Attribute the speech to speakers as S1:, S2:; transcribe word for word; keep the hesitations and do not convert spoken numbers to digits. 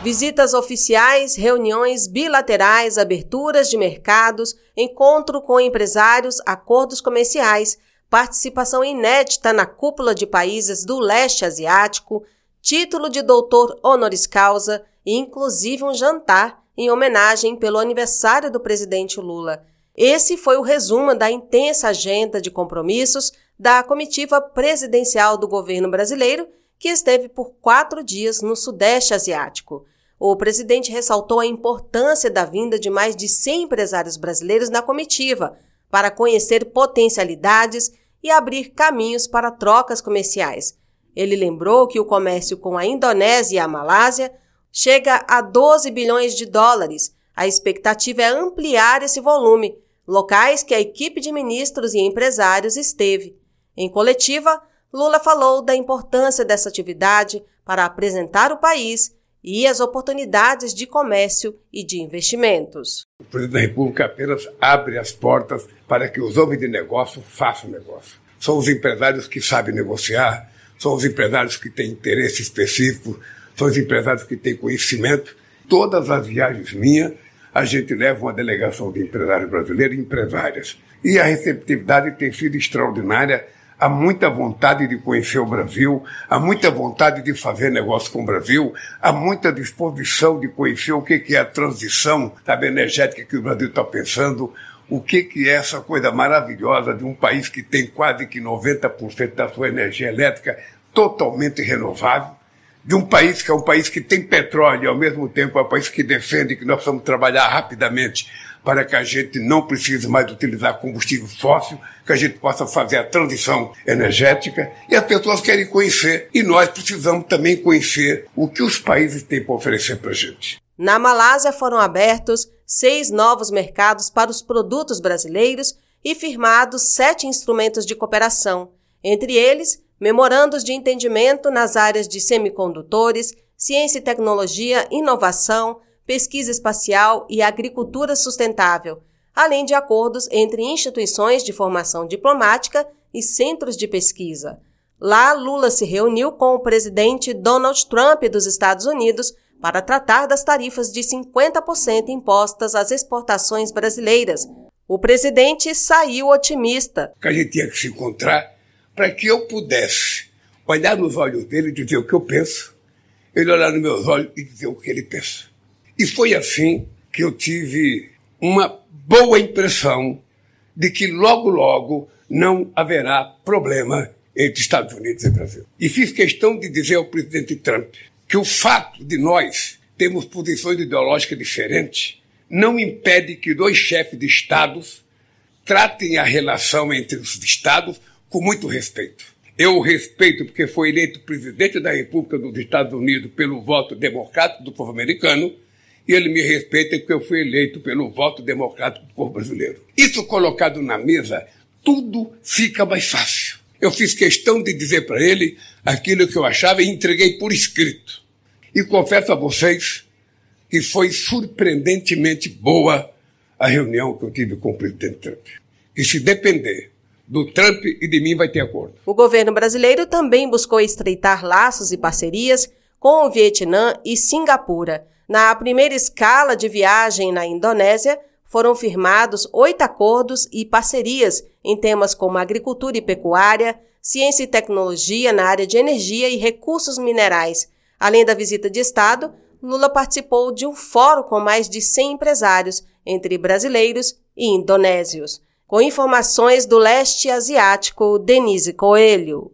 S1: Visitas oficiais, reuniões bilaterais, aberturas de mercados, encontro com empresários, acordos comerciais, participação inédita na cúpula de países do leste asiático, título de doutor honoris causa e inclusive um jantar em homenagem pelo aniversário do presidente Lula. Esse foi o resumo da intensa agenda de compromissos da comitiva presidencial do governo brasileiro, que esteve por quatro dias no Sudeste Asiático. O presidente ressaltou a importância da vinda de mais de cem empresários brasileiros na comitiva para conhecer potencialidades e abrir caminhos para trocas comerciais. Ele lembrou que o comércio com a Indonésia e a Malásia chega a doze bilhões de dólares. A expectativa é ampliar esse volume, locais que a equipe de ministros e empresários esteve. Em coletiva, Lula falou da importância dessa atividade para apresentar o país e as oportunidades de comércio e de investimentos.
S2: O presidente da República apenas abre as portas para que os homens de negócio façam negócio. São os empresários que sabem negociar, são os empresários que têm interesse específico, são os empresários que têm conhecimento. Todas as viagens minhas, a gente leva uma delegação de empresários brasileiros e empresárias. E a receptividade tem sido extraordinária. Há muita vontade de conhecer o Brasil, há muita vontade de fazer negócio com o Brasil, há muita disposição de conhecer o que é a transição, sabe, energética que o Brasil está pensando, o que é essa coisa maravilhosa de um país que tem quase que noventa por cento da sua energia elétrica totalmente renovável, de um país que é um país que tem petróleo e ao mesmo tempo é um país que defende que nós vamos trabalhar rapidamente para que a gente não precise mais utilizar combustível fóssil, que a gente possa fazer a transição energética, e as pessoas querem conhecer, e nós precisamos também conhecer o que os países têm para oferecer para a gente.
S1: Na Malásia foram abertos seis novos mercados para os produtos brasileiros e firmados sete instrumentos de cooperação, entre eles memorandos de entendimento nas áreas de semicondutores, ciência e tecnologia, inovação, pesquisa espacial e agricultura sustentável, além de acordos entre instituições de formação diplomática e centros de pesquisa. Lá, Lula se reuniu com o presidente Donald Trump dos Estados Unidos para tratar das tarifas de cinquenta por cento impostas às exportações brasileiras. O presidente saiu otimista.
S2: Que a gente tinha que se encontrar para que eu pudesse olhar nos olhos dele e dizer o que eu penso, ele olhar nos meus olhos e dizer o que ele pensa. E foi assim que eu tive uma boa impressão de que logo, logo não haverá problema entre Estados Unidos e Brasil. E fiz questão de dizer ao presidente Trump que o fato de nós termos posições ideológicas diferentes não impede que dois chefes de estados tratem a relação entre os estados com muito respeito. Eu o respeito porque foi eleito presidente da República dos Estados Unidos pelo voto democrático do povo americano, e ele me respeita porque eu fui eleito pelo voto democrático do povo brasileiro. Isso colocado na mesa, tudo fica mais fácil. Eu fiz questão de dizer para ele aquilo que eu achava e entreguei por escrito. E confesso a vocês que foi surpreendentemente boa a reunião que eu tive com o presidente Trump. E se depender do Trump e de mim, vai ter acordo.
S1: O governo brasileiro também buscou estreitar laços e parcerias com o Vietnã e Singapura. Na primeira escala de viagem na Indonésia, foram firmados oito acordos e parcerias em temas como agricultura e pecuária, ciência e tecnologia na área de energia e recursos minerais. Além da visita de Estado, Lula participou de um fórum com mais de cem empresários, entre brasileiros e indonésios. Com informações do leste asiático, Denise Coelho.